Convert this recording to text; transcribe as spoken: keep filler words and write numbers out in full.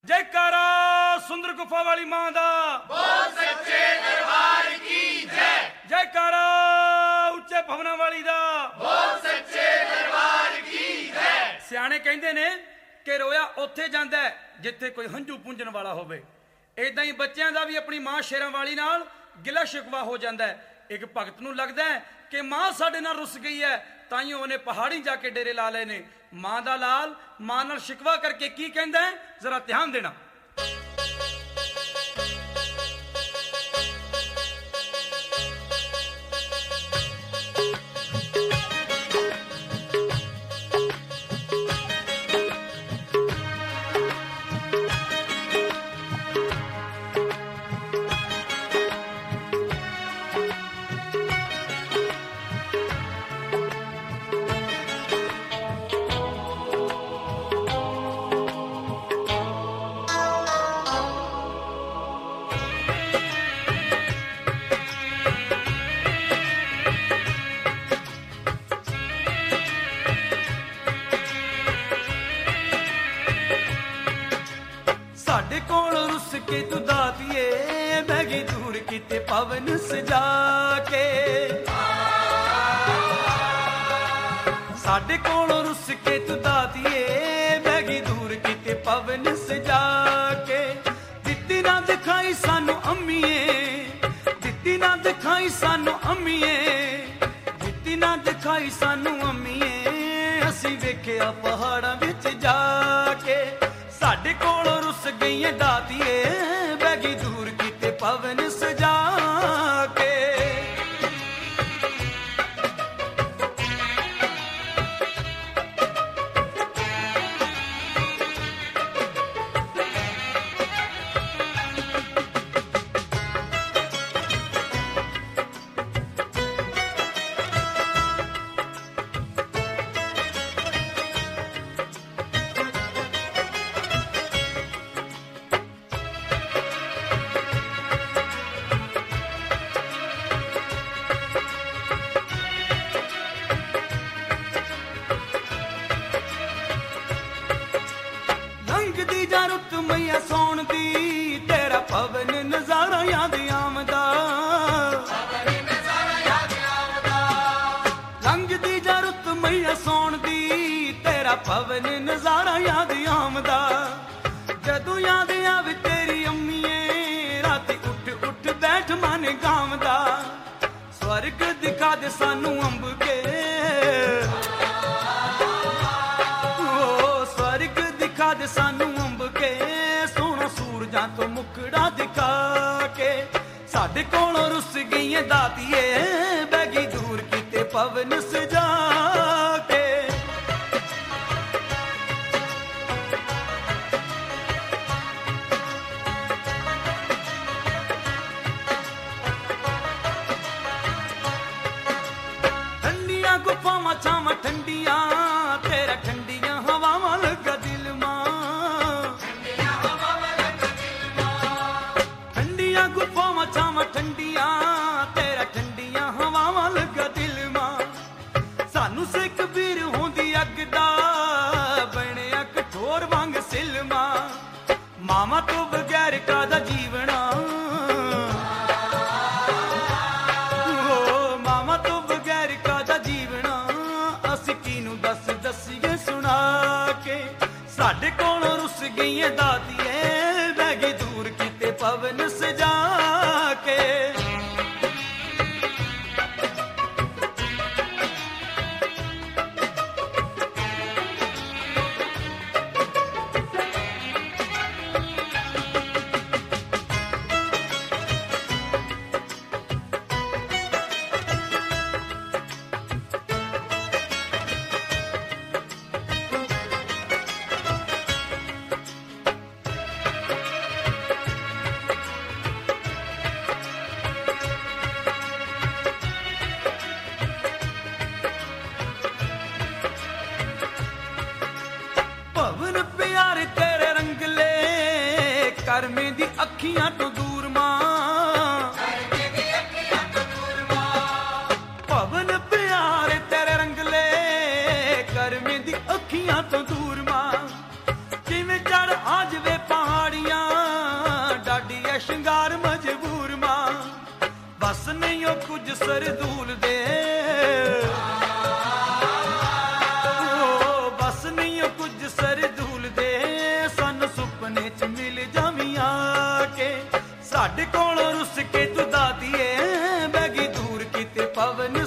जयकारा सुंदर गुफा वाली मां दा, बोल सच्चे दरबार की जय। जयकारा उच्चे भवना वाली दा, बोल सच्चे दरबार की जय। सियाणे कहंदे ने कि रोया उत्थे जांदा है जिथे कोई हंझू पूंजण वाला होवे। इदां ही बच्चों का भी अपनी मां शेरां वाली नाल गिला शिकवा हो जाता है। एक भगत नूं लगदा है कि मां साडे नाल रुस गई है, ताइयों उन्हें पहाड़ी जाके डेरे ला लए ने। मां दा लाल मां नाल शिकवा करके की कहंदा है, जरा ध्यान देना। साडे कोल रुस के तू दातिए मैगी दूर किते पवन सजा के। साडे कोल रुस के तू दातिए मैगी दूर किते पवन सजा के। दित्ती ना दिखाई सानू अम्मीए, दित्ती ना दिखाई सानू अम्मीए, दित्ती ना दिखाई सानू अम्मीए। असी वेखिया पहाड़ां विच जाके। साडे कोल रुस गई दातिए बैगी दूर किते पवन सजा के। लंघदी जा रुत मैया सौण दी, तेरा पवन नजारा याद आमदा। लंघदी जा रुत मैया सौण दी, तेरा पवन नजारा याद आमदा। जदों याद आवे तेरी अम्मीए, राती उठ उठ बैठ मन गावदा। स्वर्ग दिखा दे सानू अंब के, स्वर्ग दिखा दे सानू अंब के। सोना सूरजां तो मुकड़ा दिखा के। साडे कोलों रुस गई दातिए बैगी दूर किते पवन सजा के। ठंडियां गुफावां छावां ठंडियां, तेरा ठंडियां हवावां लगा दिल मां। ठंडियां गुफावां छावां ठंडियां, तेरा ठंडियां हवावां लगा दिल मां। सानू सिख पीर होंदी अग दा, बणिया कठोर वांग सिलमा। मामा तो बगैर कादा जीवना, मामा तो बगैर कादा जीवना। असी किनू दस दसीए सुना के। साडे कोलों रुस गई दातिए बैगी दूर किते पवन सजा के। भवन प्यारे तेरे रंगले, करमे दी अखियां तो दूर मां। भवन प्यारे तेरे रंगले, करमे दी अखियां तो दूर मां। जिवें चढ़ आ जवे पहाड़ ਸ਼ਿੰਗਾਰ ਮਜਬੂਰ ਮਾਂ ਬਸ ਨਹੀਂ ਉਹ ਕੁਝ ਸਰਦੂਲ ਦੇ ਓ ਬਸ ਨਹੀਂ ਉਹ ਕੁਝ ਸਰਦੂਲ ਦੇ ਸਾਨੂੰ ਸੁਪਨੇ ਚ ਮਿਲ ਜਾਵੀਂ ਆ ਕੇ ਸਾਡੇ ਕੋਲੋਂ ਰੁੱਸ ਕੇ ਤੂੰ ਦਾਦੀਏ ਬੈਗੀ ਦੂਰ ਕਿਤੇ ਪਵਨ